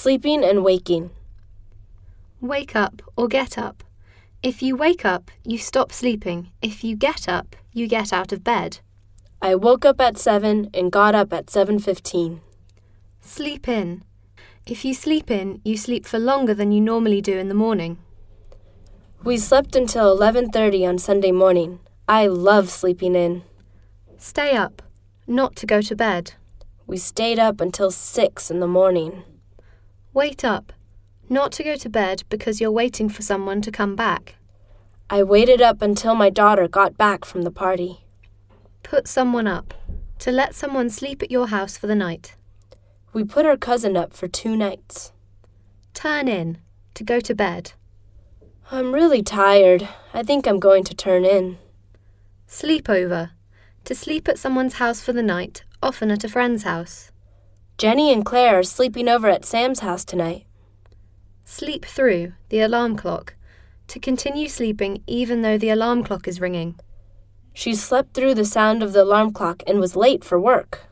Sleeping and waking. Wake up or get up. If you wake up, you stop sleeping. If you get up, you get out of bed. I woke up at 7 and got up at 7:15. Sleep in. If you sleep in, you sleep for longer than you normally do in the morning. We slept until 11:30 on Sunday morning. I love sleeping in. Stay up, not to go to bed. We stayed up until 6 in the morning. Wait up, not to go to bed because you're waiting for someone to come back. I waited up until my daughter got back from the party. Put someone up, to let someone sleep at your house for the night. We put our cousin up for 2 nights. Turn in, to go to bed. I'm really tired. I think I'm going to turn in. Sleep over, to sleep at someone's house for the night, often at a friend's house. Jenny and Claire are sleeping over at Sam's house tonight. Sleep through, the alarm clock, to continue sleeping even though the alarm clock is ringing. She slept through the sound of the alarm clock and was late for work.